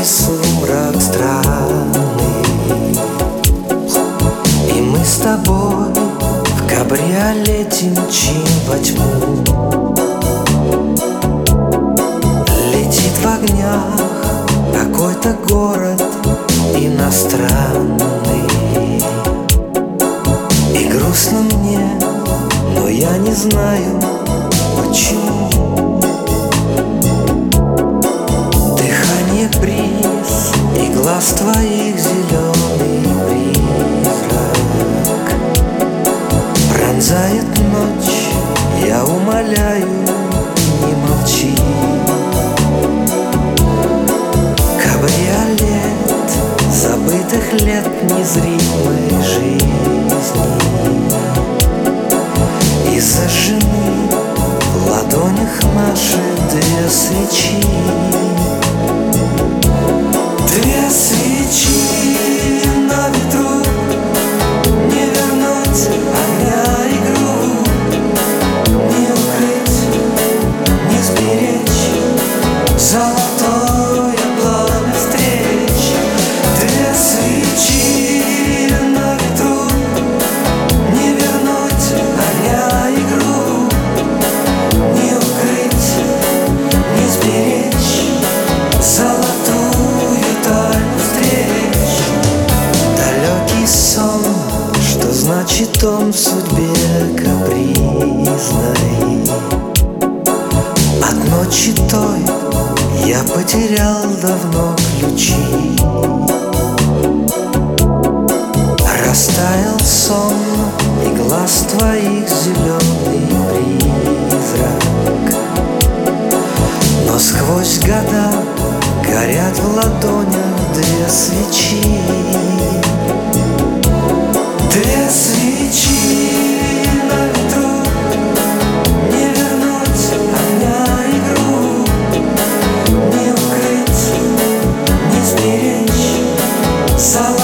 сумрак странный, и мы с тобой в кабриолете мчим во тьму. Летит в огнях какой-то город иностранный, и грустно мне, но я не знаю почему. Дыхание бриз и глаз твоих зеленый призрак пронзает ночь, я умоляю, не молчи. Кабриолет забытых лет незримой жизни, и зажжены в ладонях наши две свечи. Две свечи на ветру, не вернуть огня игру, не укрыть, не сберечь золотое пламя встреч. Две свечи на ветру, не вернуть огня игру, не укрыть, не сберечь золотую тайну встреч. Далекий сон, что значит он в судьбе капризной? От ночи той я потерял давно ключи. Растаял сон и глаз твоих зеленый призрак, но сквозь года горят в ладонях две свечи. Две свечи на ветру, не вернуть огня игру, не укрыть, не сберечь